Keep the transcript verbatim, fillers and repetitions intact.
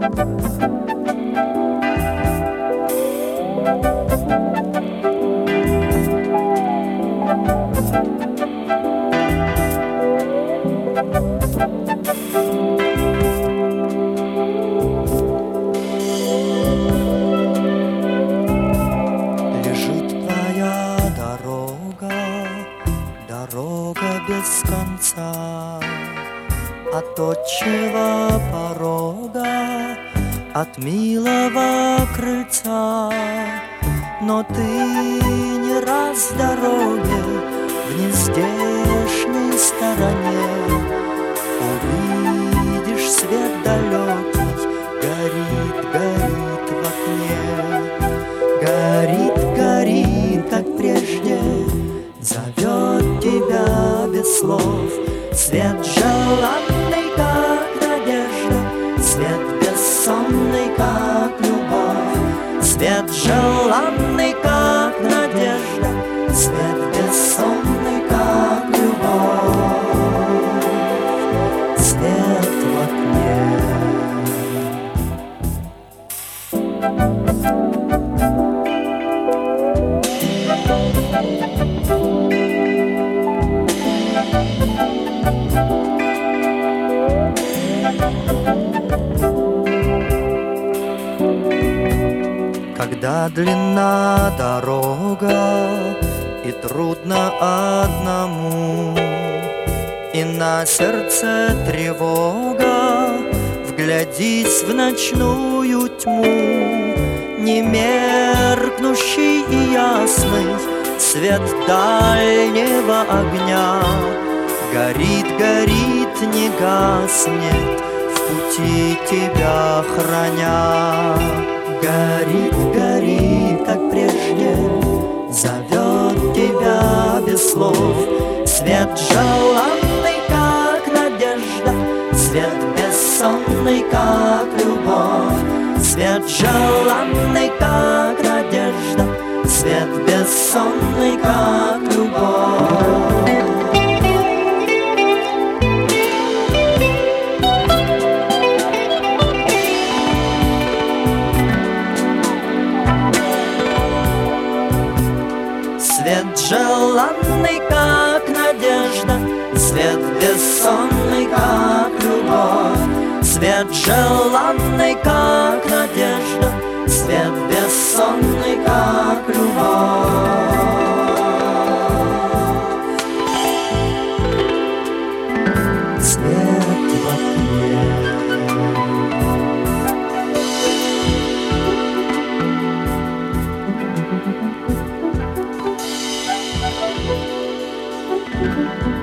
Лежит твоя дорога, дорога без конца, от отчего порога, от милого крыльца. Но ты не раз в дороге в нездешней стороне увидишь свет далекий, горит, горит в окне. Горит, горит, как прежде, зовет тебя без слов. Свет желанный, как надежда, свет бессонный, как любовь. Свет желанный, как надежда, свет бессонный, как любовь. Свет в окне. Когда длинна дорога и трудно одному, и на сердце тревога, вглядись в ночную тьму. Немеркнущий и ясный свет дальнего огня горит, горит, не гаснет, в пути тебя храня. Горит, горит, как прежде, зовет тебя без слов. Свет желанный, как надежда, свет бессонный, как любовь. Свет желанный, как надежда, свет бессонный, как любовь. Свет желанный, как надежда, свет бессонный, как любовь. Свет желанный, как надежда, свет бессонный, как любовь. Свет в окне. Thank you.